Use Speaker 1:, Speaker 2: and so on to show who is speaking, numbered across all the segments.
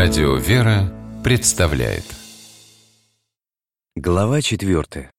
Speaker 1: Радио «Вера» представляет.
Speaker 2: Глава 4.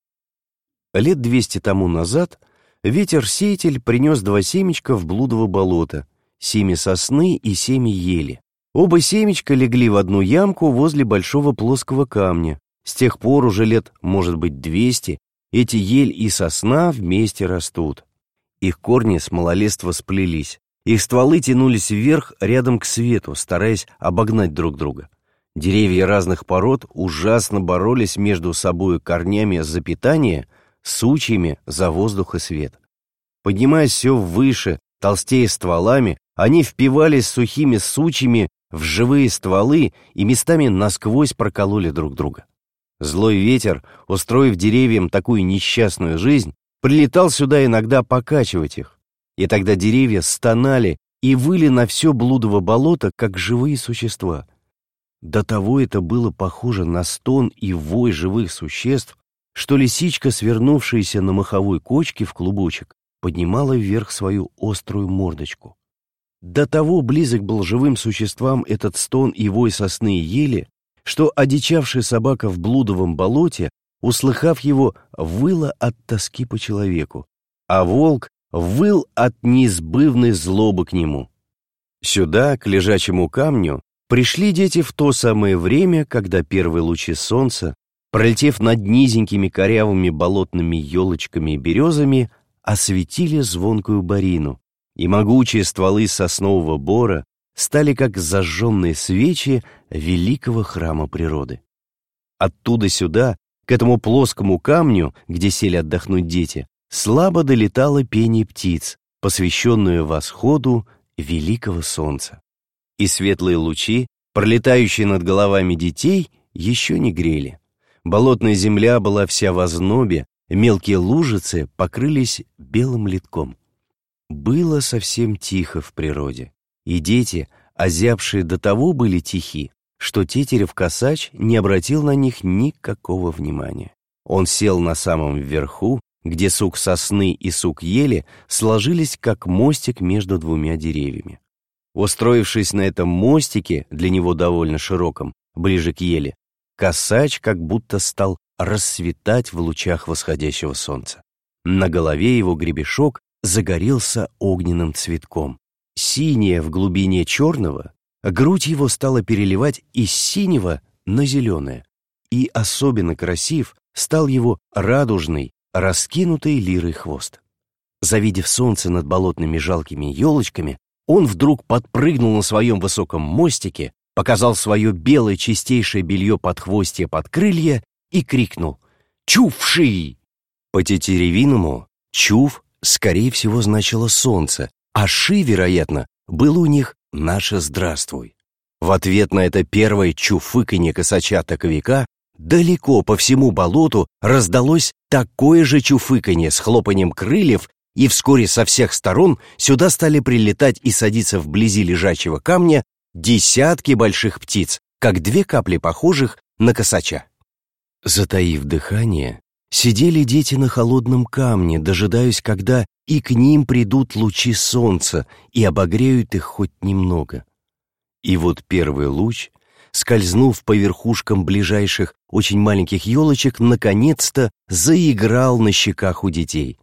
Speaker 2: Лет 200 тому назад ветер-сеятель принес 2 семечка в блудово болото, семя сосны и семя ели. Оба семечка легли в одну ямку возле большого плоского камня. С тех пор уже лет, может быть, 200, эти ель и сосна вместе растут. Их корни с малолетства сплелись. Их стволы тянулись вверх рядом к свету, стараясь обогнать друг друга. Деревья разных пород ужасно боролись между собой корнями за питание, сучьями за воздух и свет. Поднимаясь все выше, толстея стволами, они впивались сухими сучьями в живые стволы и местами насквозь прокололи друг друга. Злой ветер, устроив деревьям такую несчастную жизнь, прилетал сюда иногда покачивать их. И тогда деревья стонали и выли на все блудово болото, как живые существа. До того это было похоже на стон и вой живых существ, что лисичка, свернувшаяся на моховой кочке в клубочек, поднимала вверх свою острую мордочку. До того близок был живым существам этот стон и вой сосны и ели, что одичавшая собака в блудовом болоте, услыхав его, выла от тоски по человеку, а волк выл от неизбывной злобы к нему. Сюда, к лежачему камню, пришли дети в то самое время, когда первые лучи солнца, пролетев над низенькими корявыми болотными елочками и березами, осветили звонкую борину, и могучие стволы соснового бора стали как зажженные свечи великого храма природы. Оттуда сюда, к этому плоскому камню, где сели отдохнуть дети, слабо долетало пение птиц, посвященное восходу великого солнца. И светлые лучи, пролетающие над головами детей, еще не грели. Болотная земля была вся в ознобе, мелкие лужицы покрылись белым литком. Было совсем тихо в природе, и дети, озябшие до того, были тихи, что Тетерев-косач не обратил на них никакого внимания. Он сел на самом верху, где сук сосны и сук ели сложились как мостик между двумя деревьями. Устроившись на этом мостике, для него довольно широком, ближе к ели, косач как будто стал расцветать в лучах восходящего солнца. На голове его гребешок загорелся огненным цветком. Синее в глубине черного, грудь его стала переливать из синего на зеленое, и особенно красив стал его радужный, раскинутый лирой хвост. Завидев солнце над болотными жалкими елочками, он вдруг подпрыгнул на своем высоком мостике, показал свое белое чистейшее белье подхвостье под крылья и крикнул «Чувши!». По-тетеревиному «чув» скорее всего значило солнце, а «ши», вероятно, было у них «наше здравствуй». В ответ на это первое чуфыканье косача-таковика далеко по всему болоту раздалось такое же чуфыканье с хлопанием крыльев, и вскоре со всех сторон сюда стали прилетать и садиться вблизи лежачего камня десятки больших птиц, как 2 капли похожих на косача. Затаив дыхание, сидели дети на холодном камне, дожидаясь, когда и к ним придут лучи солнца и обогреют их хоть немного. И вот первый луч, скользнув по верхушкам ближайших очень маленьких елочек, наконец-то заиграл на щеках у детей.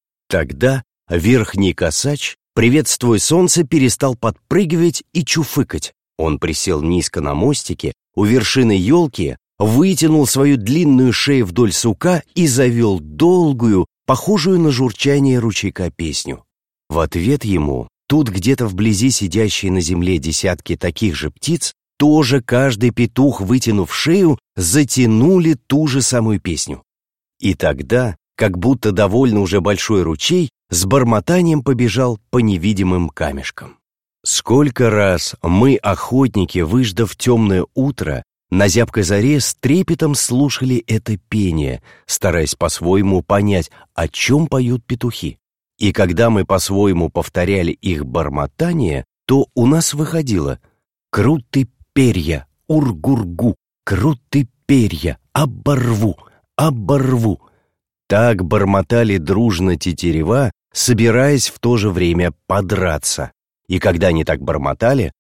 Speaker 2: Тогда верхний косач, приветствуя солнце, перестал подпрыгивать и чуфыкать. Он присел низко на мостике, у вершины елки, вытянул свою длинную шею вдоль сука и завел долгую, похожую на журчание ручейка песню. В ответ ему, тут где-то вблизи сидящие на земле десятки таких же птиц, тоже каждый петух, вытянув шею, затянули ту же самую песню. И тогда, как будто довольно уже большой ручей, с бормотанием побежал по невидимым камешкам. Сколько раз мы, охотники, выждав темное утро, на зябкой заре с трепетом слушали это пение, стараясь по-своему понять, о чем поют петухи. И когда мы по-своему повторяли их бормотание, то у нас выходило «Круты перья, ургургу, круты перья, оборву, оборву». Так бормотали дружно тетерева, собираясь в то же время подраться. И когда они так бормотали,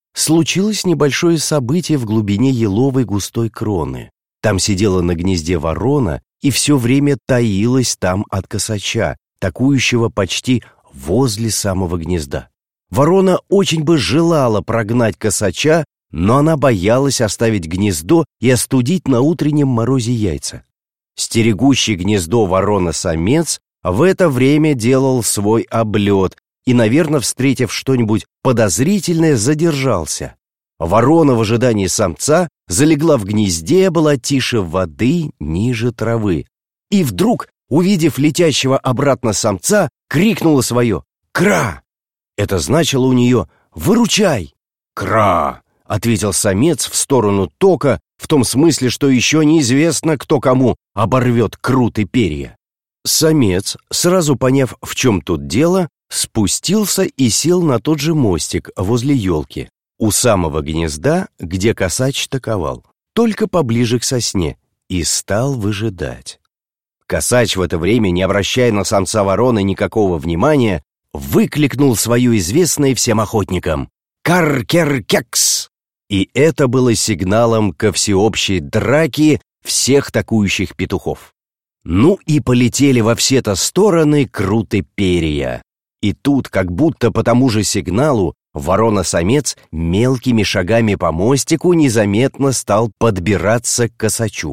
Speaker 2: случилось небольшое событие в глубине еловой густой кроны. Там сидела на гнезде ворона и все время таилась там от косача, такующего почти возле самого гнезда. Ворона очень бы желала прогнать косача, но она боялась оставить гнездо и остудить на утреннем морозе яйца. Стерегущий гнездо ворона-самец в это время делал свой облет и, наверное, встретив что-нибудь подозрительное, задержался. Ворона в ожидании самца залегла в гнезде, была тише воды, ниже травы. И вдруг, увидев летящего обратно самца, крикнула свое «Кра!». Это значило у нее «Выручай!». «Кра!», ответил самец в сторону тока, в том смысле, что еще неизвестно, кто кому оборвет крут и перья. Самец, сразу поняв, в чем тут дело, спустился и сел на тот же мостик возле елки, у самого гнезда, где косач таковал, только поближе к сосне, и стал выжидать. Косач в это время, не обращая на самца вороны никакого внимания, выкликнул свое известное всем охотникам «Кар-кер-кекс!». И это было сигналом ко всеобщей драке всех такующих петухов. Ну и полетели во все-то стороны круты перья. И тут, как будто по тому же сигналу, ворона-самец мелкими шагами по мостику незаметно стал подбираться к косачу.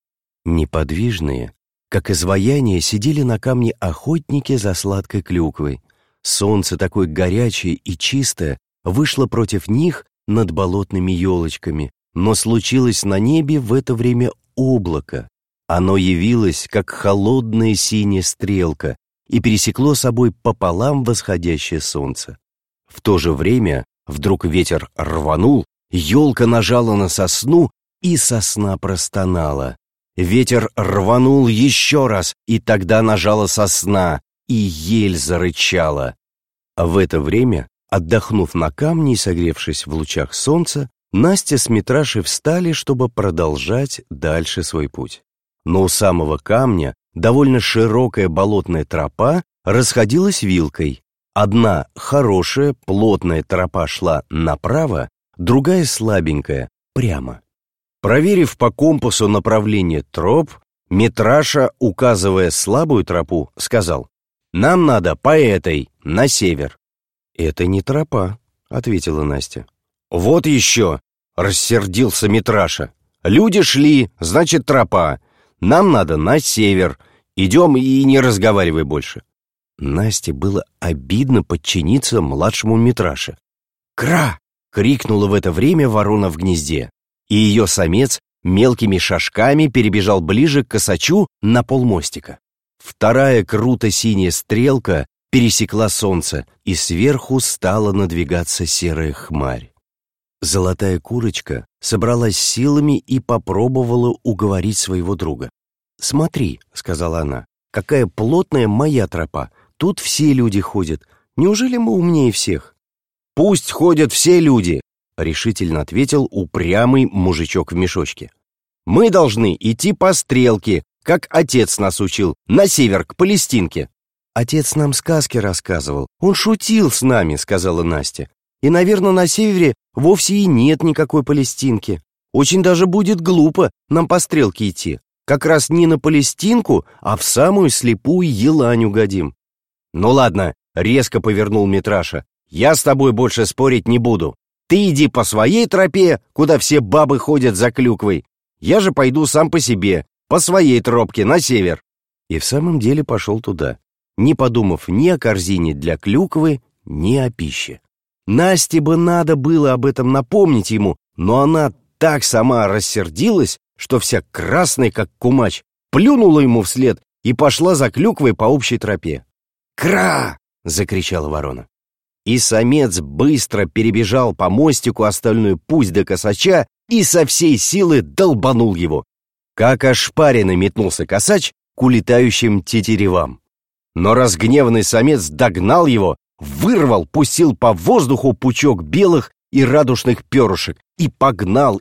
Speaker 2: Неподвижные, как изваяния, сидели на камне охотники за сладкой клюквой. Солнце, такое горячее и чистое, вышло против них над болотными елочками, но случилось на небе в это время облако. Оно явилось, как холодная синяя стрелка, и пересекло собой пополам восходящее солнце. В то же время вдруг ветер рванул, елка нажала на сосну, и сосна простонала. Ветер рванул еще раз, и тогда нажала сосна, и ель зарычала. А в это время, отдохнув на камне и согревшись в лучах солнца, Настя с Митрашей встали, чтобы продолжать дальше свой путь. Но у самого камня довольно широкая болотная тропа расходилась вилкой. Одна хорошая, плотная тропа шла направо, другая слабенькая, прямо. Проверив по компасу направление троп, Митраша, указывая слабую тропу, сказал: «Нам надо по этой, на север». «Это не тропа», — ответила Настя. «Вот еще!» — рассердился Митраша. «Люди шли, значит, тропа. Нам надо на север. Идем и не разговаривай больше». Насте было обидно подчиниться младшему Митраше. «Кра!» — крикнула в это время ворона в гнезде, и ее самец мелкими шажками перебежал ближе к косачу на полмостика. Вторая круто синяя стрелка пересекла солнце, и сверху стала надвигаться серая хмарь. Золотая курочка собралась силами и попробовала уговорить своего друга. «Смотри», — сказала она, — «какая плотная моя тропа. Тут все люди ходят. Неужели мы умнее всех?» «Пусть ходят все люди», — решительно ответил упрямый мужичок в мешочке. «Мы должны идти по стрелке, как отец нас учил, на север, к Палестинке». «Отец нам сказки рассказывал. Он шутил с нами», — сказала Настя. «И, наверное, на севере вовсе и нет никакой Палестинки. Очень даже будет глупо нам по стрелке идти. Как раз не на Палестинку, а в самую слепую елань угодим». «Ну ладно», — резко повернул Митраша, — «я с тобой больше спорить не буду. Ты иди по своей тропе, куда все бабы ходят за клюквой. Я же пойду сам по себе, по своей тропке, на север». И в самом деле пошел туда, не подумав ни о корзине для клюквы, ни о пище. Насте бы надо было об этом напомнить ему, но она так сама рассердилась, что вся красная, как кумач, плюнула ему вслед и пошла за клюквой по общей тропе. «Кра!» — закричала ворона. И самец быстро перебежал по мостику остальной путь до косача и со всей силы долбанул его. Как ошпаренный метнулся косач к улетающим тетеревам. Но разгневанный самец догнал его, вырвал, пустил по воздуху пучок белых и радужных перышек и погнал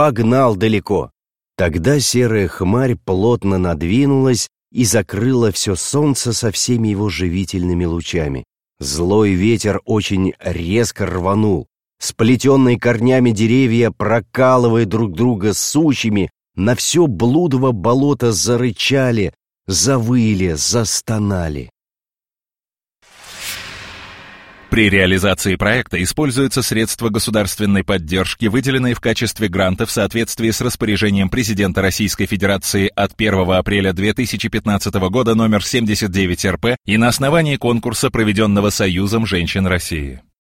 Speaker 2: далеко. Тогда серая хмарь плотно надвинулась и закрыла все солнце со всеми его живительными лучами. Злой ветер очень резко рванул. Сплетенные корнями деревья, прокалывая друг друга сучьями, на все блудово болото зарычали, завыли, застонали.
Speaker 3: При реализации проекта используются средства государственной поддержки, выделенные в качестве гранта в соответствии с распоряжением президента Российской Федерации от 1 апреля 2015 года номер 79 РП и на основании конкурса, проведенного Союзом женщин России.